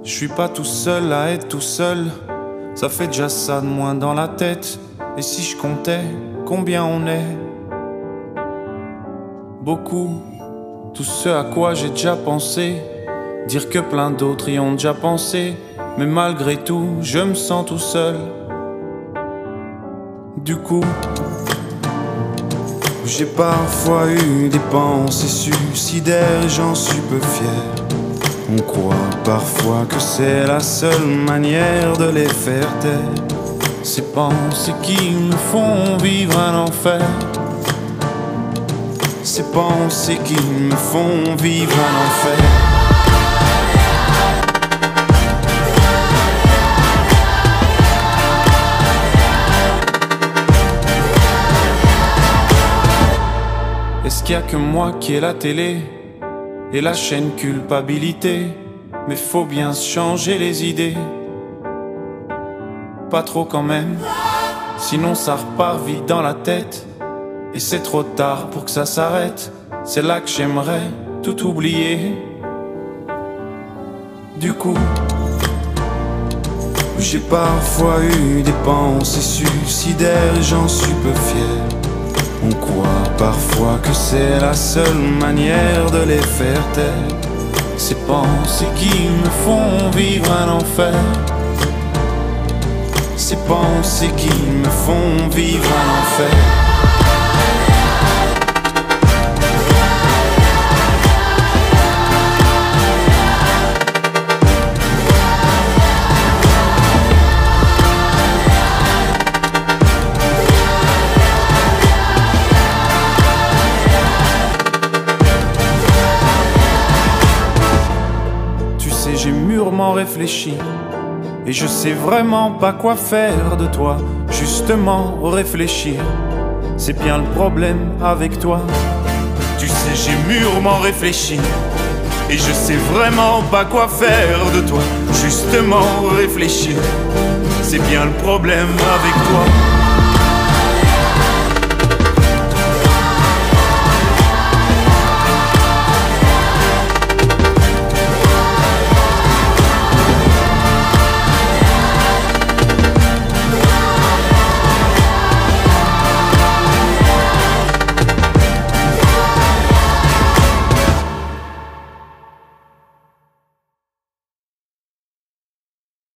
Je suis pas tout seul à être tout seul, ça fait déjà ça de moins dans la tête. Et si je comptais combien on est? Beaucoup, tout ce à quoi j'ai déjà pensé, dire que plein d'autres y ont déjà pensé. Mais malgré tout, je me sens tout seul. Du coup, j'ai parfois eu des pensées suicidaires et j'en suis peu fier. On croit parfois que c'est la seule manière de les faire taire. Ces pensées qui me font vivre un enfer. Ces pensées qui me font vivre un enfer. Est-ce qu'il y a que moi qui ai la télé et la chaîne culpabilité? Mais faut bien se changer les idées. Pas trop quand même, sinon ça repart vite dans la tête. Et c'est trop tard pour que ça s'arrête. C'est là que j'aimerais tout oublier. Du coup, j'ai parfois eu des pensées suicidaires et j'en suis peu fier. On croit parfois que c'est la seule manière de les faire taire. Ces pensées qui me font vivre un enfer. Ces pensées qui me font vivre un enfer. J'ai mûrement réfléchi et je sais vraiment pas quoi faire de toi. Justement réfléchir, c'est bien le problème avec toi. Tu sais, j'ai mûrement réfléchi et je sais vraiment pas quoi faire de toi. Justement réfléchir, c'est bien le problème avec toi.